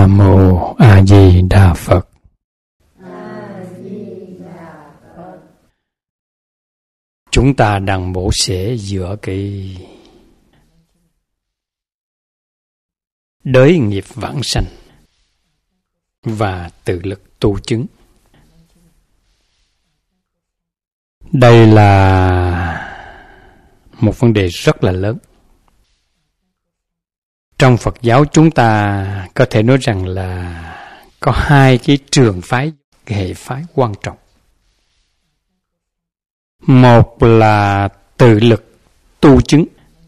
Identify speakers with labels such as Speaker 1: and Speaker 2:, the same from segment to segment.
Speaker 1: Nam Mô A Di Đà Phật. Chúng ta đang mổ xẻ giữa cái đới nghiệp vãng sanh và tự lực tu chứng. Đây là một vấn đề rất là lớn. Trong Phật giáo chúng ta có thể nói rằng là có hai cái trường phái, cái hệ phái quan trọng. Một là tự lực tu chứng.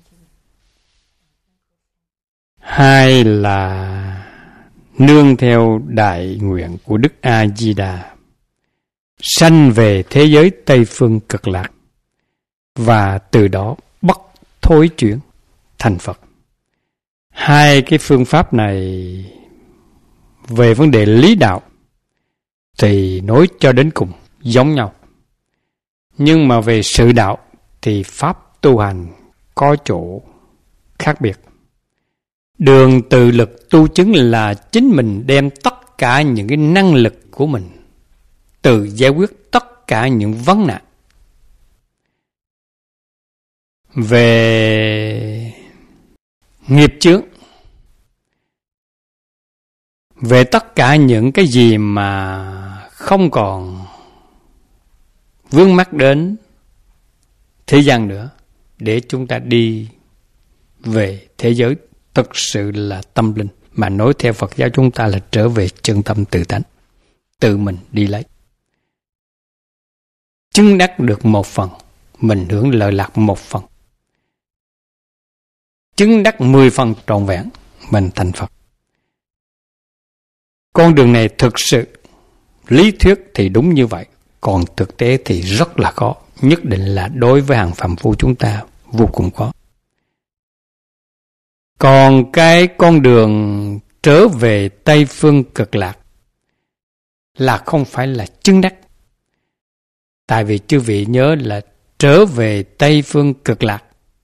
Speaker 1: Hai là nương theo đại nguyện của Đức A-di-đà sanh về thế giới Tây Phương Cực Lạc và từ đó bất thối chuyển thành Phật. Hai cái phương pháp này về vấn đề lý đạo thì nói cho đến cùng giống nhau. Nhưng mà về sự đạo thì pháp tu hành có chỗ khác biệt. Đường tự lực tu chứng là chính mình đem tất cả những cái năng lực của mình tự giải quyết tất cả những vấn nạn. Về nghiệp chướng, về tất cả những cái gì mà không còn vướng mắc đến thế gian nữa, để chúng ta đi về thế giới thực sự là tâm linh, mà nói theo Phật giáo chúng ta là trở về chân tâm tự tánh, tự mình đi lấy. Chứng đắc được một phần, mình hưởng lợi lạc một phần. Chứng đắc 10 phần trọn vẹn, mình thành Phật. Con đường này thực sự, lý thuyết thì đúng như vậy, còn thực tế thì rất là khó, nhất định là đối với hàng phàm phu chúng ta vô cùng khó. Còn cái con đường trở về Tây Phương Cực Lạc là không phải là chứng đắc. Tại vì chư vị nhớ là trở về Tây Phương Cực Lạc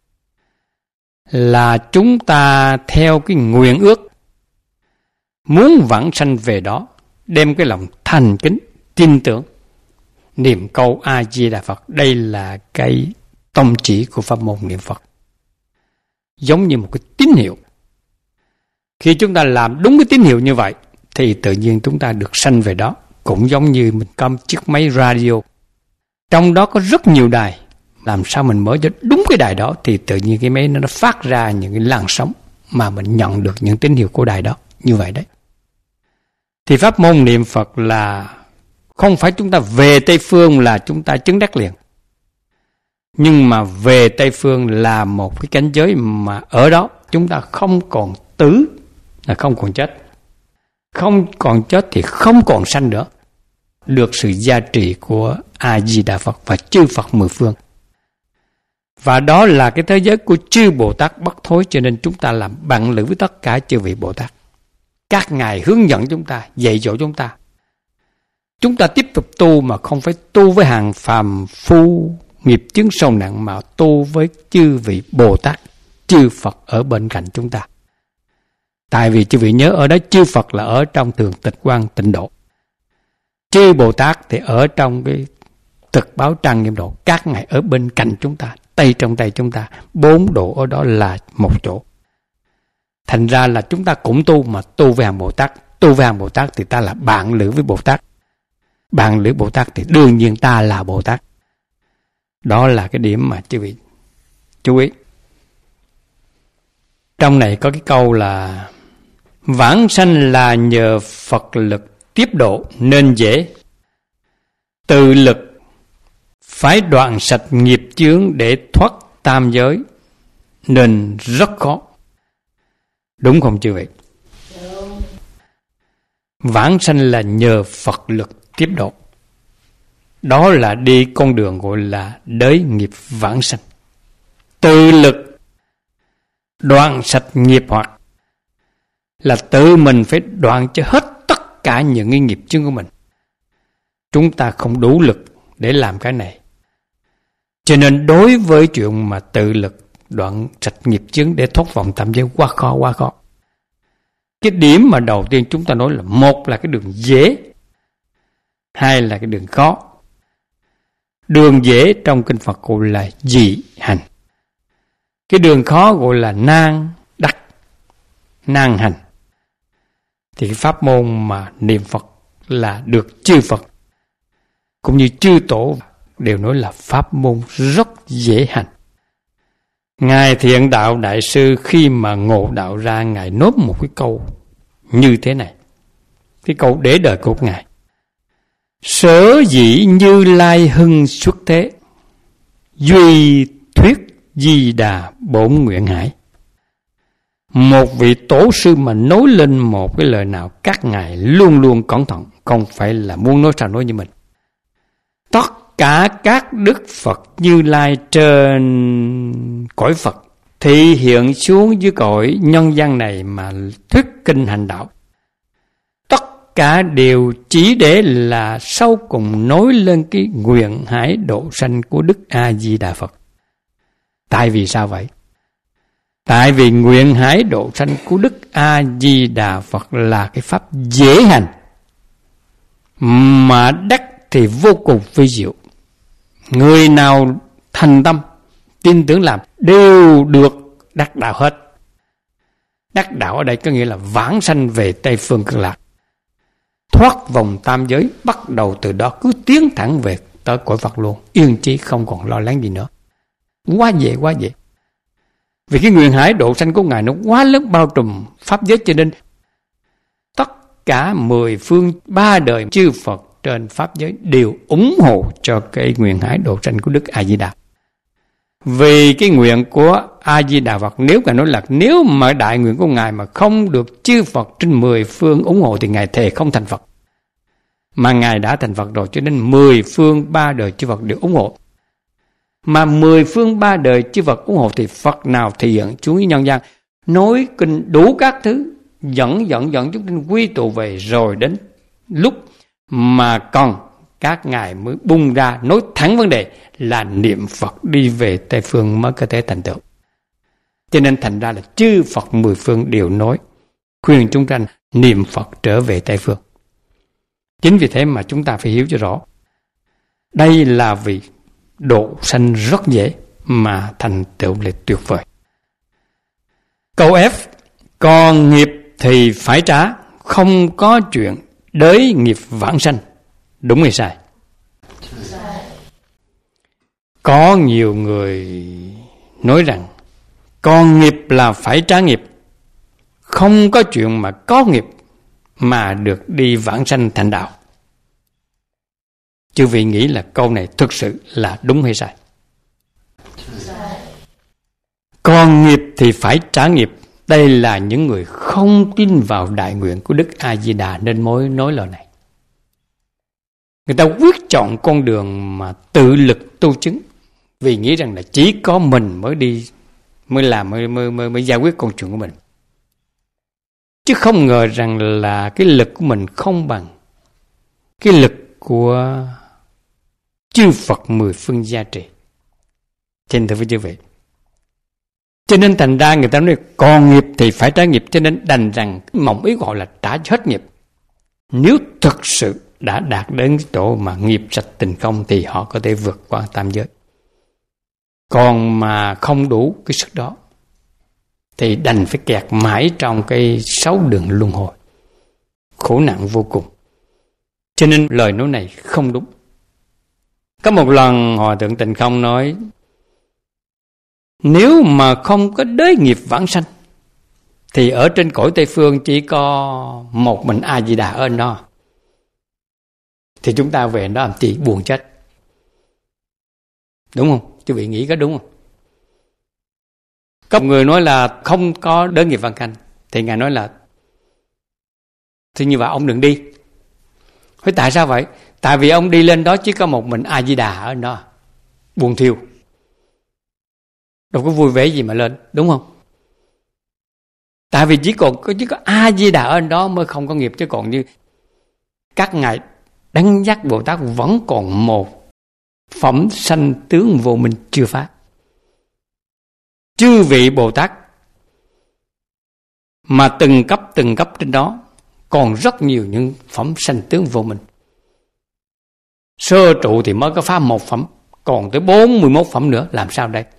Speaker 1: là chúng ta theo cái nguyện ước muốn vãng sanh về đó, đem cái lòng thành kính, tin tưởng, niệm câu A-di-đà Phật. Đây là cái tông chỉ của pháp môn niệm Phật. Giống như một cái tín hiệu. Khi chúng ta làm đúng cái tín hiệu như vậy thì tự nhiên chúng ta được sanh về đó. Cũng giống như mình cầm chiếc máy radio, trong đó có rất nhiều đài. Làm sao mình mở cho đúng cái đài đó thì tự nhiên cái máy nó phát ra những cái làn sóng mà mình nhận được những tín hiệu của đài đó. Như vậy đấy. Thì pháp môn niệm Phật là không phải chúng ta về Tây Phương là chúng ta chứng đắc liền. Nhưng mà về Tây Phương là một cái cảnh giới mà ở đó chúng ta không còn tử, là không còn chết. Không còn chết thì không còn sanh nữa. Được sự gia trì của A-di-đà Phật và chư Phật mười phương. Và đó là cái thế giới của chư Bồ Tát bất thối, cho nên chúng ta làm bạn lữ với tất cả chư vị Bồ Tát. Các ngài hướng dẫn chúng ta, dạy dỗ chúng ta. Chúng ta tiếp tục tu mà không phải tu với hàng phàm phu nghiệp chướng sâu nặng, mà tu với chư vị Bồ Tát, chư Phật ở bên cạnh chúng ta. Tại vì chư vị nhớ ở đó chư Phật là ở trong thường tịch quang tịnh độ. Chư Bồ Tát thì ở trong cái thực báo trang nghiêm độ. Các ngài ở bên cạnh chúng ta, tay trong tay chúng ta. 4 độ ở đó là một chỗ. Thành ra là chúng ta cũng tu mà tu với hàng Bồ Tát. Tu với hàng Bồ Tát thì ta là bạn lữ với Bồ Tát. Bạn lữ Bồ Tát thì đương nhiên ta là Bồ Tát. Đó là cái điểm mà chư vị chú ý. Trong này có cái câu là vãng sanh là nhờ Phật lực tiếp độ nên dễ. Tự lực phải đoạn sạch nghiệp chướng để thoát tam giới nên rất khó. Đúng không chư vị? Vãng sanh là nhờ Phật lực tiếp độ. Đó là đi con đường gọi là đới nghiệp vãng sanh. Tự lực đoạn sạch nghiệp hoạt là tự mình phải đoạn cho hết tất cả những cái nghiệp chướng của mình. Chúng ta không đủ lực để làm cái này. Cho nên đối với chuyện mà tự lực đoạn sạch nghiệp chướng để thoát vòng tam giới quá khó. Cái điểm mà đầu tiên chúng ta nói là một là cái đường dễ, hai là cái đường khó. Đường dễ trong kinh Phật gọi là dị hành. Cái đường khó gọi là nan đắc, nan hành. Thì cái pháp môn mà niệm Phật là được chư Phật cũng như chư tổ đều nói là pháp môn rất dễ hành. Ngài Thiện Đạo Đại Sư khi mà ngộ đạo ra, Ngài nốt một cái câu như thế này. Cái câu để đời của Ngài: sở dĩ Như Lai hưng xuất thế, duy thuyết Di Đà bổn nguyện hải. Một vị tổ sư mà nói lên một cái lời nào, các ngài luôn luôn cẩn thận, không phải là muốn nói sao nói như mình. Tất cả các đức Phật Như Lai trên cõi Phật thị hiện xuống dưới cõi nhân gian này mà thuyết kinh hành đạo, tất cả đều chỉ để là sau cùng nói lên cái nguyện hải độ sanh của Đức A Di Đà Phật. Tại vì sao vậy? Tại vì nguyện hải độ sanh của Đức A Di Đà Phật là cái pháp dễ hành, mà đắc thì vô cùng vi diệu. Người nào thành tâm tin tưởng làm đều được đắc đạo hết. Đắc đạo ở đây có nghĩa là vãng sanh về Tây Phương Cực Lạc, thoát vòng tam giới, bắt đầu từ đó cứ tiến thẳng về tới cõi Phật luôn, yên chí không còn lo lắng gì nữa. Quá dễ, quá dễ. Vì cái nguyện hải độ sanh của Ngài nó quá lớn, bao trùm pháp giới, cho nên tất cả 10 phương 3 đời chư Phật trên pháp giới đều ủng hộ cho cái nguyện hải độ sanh của Đức A Di Đà. Vì cái nguyện của A Di Đà Phật, nếu Ngài nói là nếu mà đại nguyện của Ngài mà không được chư Phật trên 10 phương ủng hộ thì Ngài thề không thành Phật. Mà Ngài đã thành Phật rồi, cho nên 10 phương 3 đời chư Phật đều ủng hộ. Mà 10 phương 3 đời chư Phật ủng hộ thì Phật nào thì hiện xuống nhân gian nói kinh đủ các thứ, dẫn chúng sinh quy tụ về, rồi đến lúc mà còn các ngài mới bung ra nói thẳng vấn đề là niệm Phật đi về Tây Phương mới có thể thành tựu. Cho nên thành ra là chư Phật 10 phương đều nói khuyên chúng sanh niệm Phật trở về Tây Phương. Chính vì thế mà chúng ta phải hiểu cho rõ, đây là vì độ sanh rất dễ mà thành tựu là tuyệt vời. Câu F: còn nghiệp thì phải trả, không có chuyện đới nghiệp vãng sanh. Đúng hay sai? Có nhiều người nói rằng còn nghiệp là phải trả nghiệp, không có chuyện mà có nghiệp mà được đi vãng sanh thành đạo. Chư vị nghĩ là câu này thực sự là đúng hay sai? Còn nghiệp thì phải trả nghiệp. Đây là những người không tin vào đại nguyện của Đức A Di Đà nên mới nói lời này. Người ta quyết chọn con đường mà tự lực tu chứng, vì nghĩ rằng là chỉ có mình mới đi, mới giải quyết câu chuyện của mình. Chứ không ngờ rằng là cái lực của mình không bằng cái lực của chư Phật 10 phương gia trì. Trên thưa với chư vị, cho nên thành ra người ta nói còn nghiệp thì phải trả nghiệp, cho nên đành rằng mong ý gọi là trả hết nghiệp. Nếu thực sự đã đạt đến chỗ mà nghiệp sạch tình không thì họ có thể vượt qua tam giới. Còn mà không đủ cái sức đó thì đành phải kẹt mãi trong cái 6 đường luân hồi, khổ nạn vô cùng. Cho nên lời nói này không đúng. Có một lần Hòa Thượng Tịnh Không nói, nếu mà không có đới nghiệp vãng sanh thì ở trên cõi Tây Phương chỉ có một mình A Di Đà ở đó, thì chúng ta về đó làm gì, buồn chết. Đúng không? Quý vị nghĩ có đúng không? Có người nói là không có đới nghiệp vãng sanh, thì Ngài nói là thì như vậy ông đừng đi. Hỏi tại sao vậy? Tại vì ông đi lên đó chỉ có một mình A Di Đà ở đó, buồn thiêu, đâu có vui vẻ gì mà lên, đúng không? Tại vì chỉ có A Di Đà ở đó mới không có nghiệp, chứ còn như các ngài đấng giác Bồ Tát vẫn còn một phẩm sanh tướng vô minh chưa phát. Chư vị Bồ Tát Mà từng cấp trên đó còn rất nhiều những phẩm sanh tướng vô minh. Sơ trụ thì mới có phá 1 phẩm, còn tới 41 phẩm nữa, làm sao đây?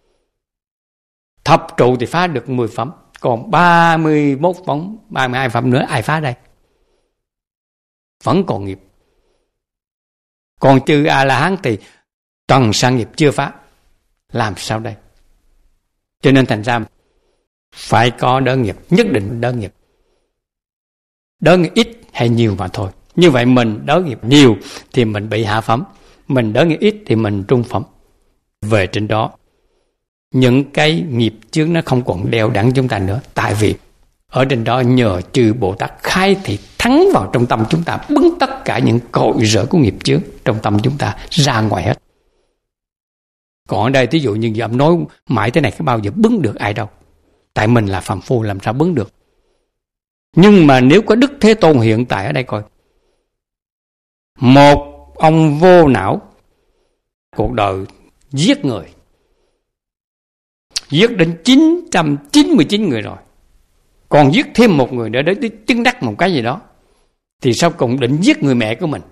Speaker 1: Thập trụ thì phá được 10 phẩm, còn 31 phẩm, 32 phẩm nữa ai phá đây? Vẫn còn nghiệp. Còn chư A-la-hán thì trần sa nghiệp chưa phá, làm sao đây? Cho nên thành ra phải có đỡ nghiệp, nhất định đỡ nghiệp. Đỡ nghiệp ít hay nhiều mà thôi. Như vậy mình đỡ nghiệp nhiều thì mình bị hạ phẩm, mình đỡ nghiệp ít thì mình trung phẩm. Về trên đó, những cái nghiệp chướng nó không còn đeo đẳng chúng ta nữa. Tại vì ở trên đó nhờ chư Bồ Tát khai thị thắng vào trong tâm chúng ta, bứng tất cả những cội rễ của nghiệp chướng trong tâm chúng ta ra ngoài hết. Còn ở đây thí dụ như ông nói mãi thế này cái bao giờ bứng được ai đâu. Tại mình là phàm phu làm sao bứng được. Nhưng mà nếu có Đức Thế Tôn hiện tại ở đây coi, một ông vô não, cuộc đời giết người, giết đến 999 người rồi, còn giết thêm một người nữa để chứng đắc một cái gì đó, thì sau cùng định giết người mẹ của mình.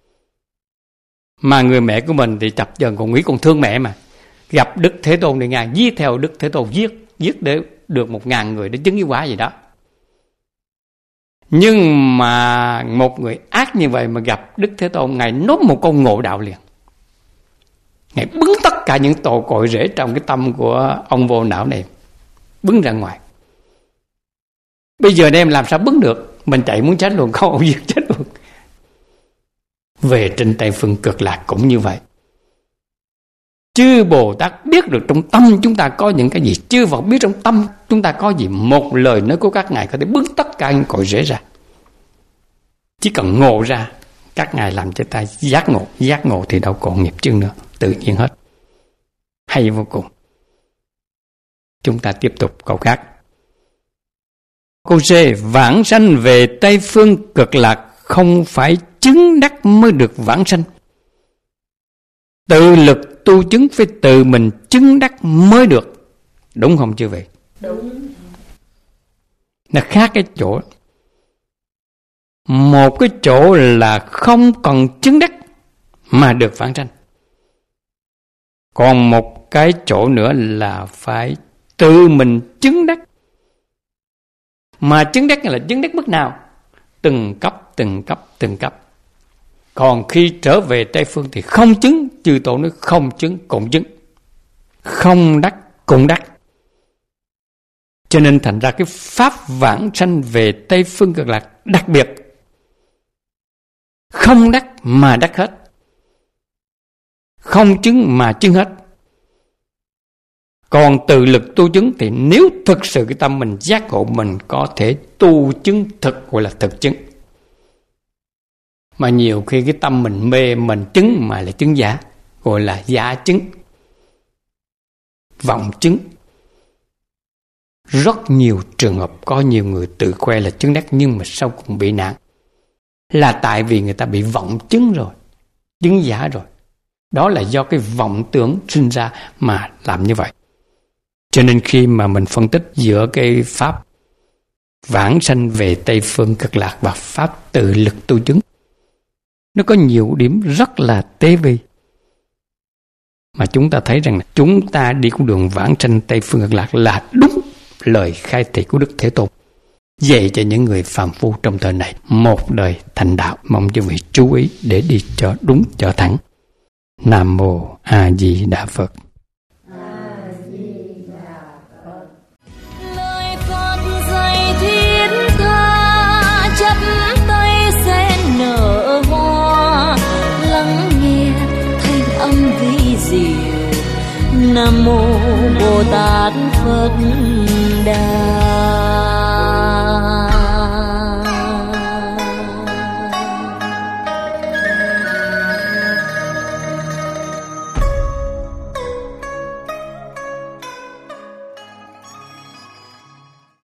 Speaker 1: Mà người mẹ của mình thì chập chờn còn nghĩ còn thương mẹ mà. Gặp Đức Thế Tôn thì Ngài giết theo Đức Thế Tôn, giết để được 1000 người để chứng cái quả gì đó. Nhưng mà một người ác như vậy mà gặp Đức Thế Tôn, Ngài nói một câu ngộ đạo liền. Ngài bứng tất cả những tội cội rễ trong cái tâm của ông vô não này, bứng ra ngoài. Bây giờ em làm sao bứng được? Mình chạy muốn chết luôn, không ông giết chết luôn. Về trên Tây Phương Cực Lạc cũng như vậy. Chư Bồ Tát biết được trong tâm chúng ta có những cái gì, chư Phật biết trong tâm chúng ta có gì. Một lời nói của các ngài có thể bứng tất cả những cội rễ ra. Chỉ cần ngộ ra, các ngài làm cho ta giác ngộ thì đâu còn nghiệp chướng nữa, tự nhiên hết. Hay vô cùng. Chúng ta tiếp tục câu khác. Câu C. Vãng sanh về Tây Phương Cực Lạc không phải chứng đắc mới được vãng sanh. Tự lực tu chứng phải tự mình chứng đắc mới được. Đúng không chư vị?
Speaker 2: Đúng.
Speaker 1: Nó khác cái chỗ. Một cái chỗ là không cần chứng đắc mà được vãng sanh. Còn một cái chỗ nữa là phải tự mình chứng đắc. Mà chứng đắc là chứng đắc mức nào? Từng cấp. Còn khi trở về Tây Phương thì không chứng, chư Tổ nói không chứng cũng chứng, không đắc cũng đắc. Cho nên thành ra cái pháp vãng sanh về Tây Phương Cực Lạc đặc biệt, không đắc mà đắc hết, không chứng mà chứng hết. Còn tự lực tu chứng thì nếu thực sự cái tâm mình giác ngộ, mình có thể tu chứng thực, gọi là thực chứng. Mà nhiều khi cái tâm mình mê, mình chứng mà lại chứng giả, gọi là giả chứng, vọng chứng. Rất nhiều trường hợp có nhiều người tự khoe là chứng đắc nhưng mà sau cùng bị nạn. Là tại vì người ta bị vọng chứng rồi, chứng giả rồi. Đó là do cái vọng tưởng sinh ra mà làm như vậy. Cho nên khi mà mình phân tích giữa cái pháp vãng sanh về Tây Phương Cực Lạc và pháp tự lực tu chứng, nó có nhiều điểm rất là tế vi. Mà chúng ta thấy rằng chúng ta đi con đường vãng sanh Tây Phương Cực Lạc là đúng lời khai thị của Đức Thế Tôn, dạy cho những người phàm phu trong thời này một đời thành đạo. Mong quý vị chú ý để đi cho đúng cho thẳng. Nam Mô A Di Đà Phật.
Speaker 2: Lời Phật dạy thiết tha, chắp tay sen nở hoa, lắng nghe thanh âm vi diệu. Nam Mô Bồ Tát Phật Đà.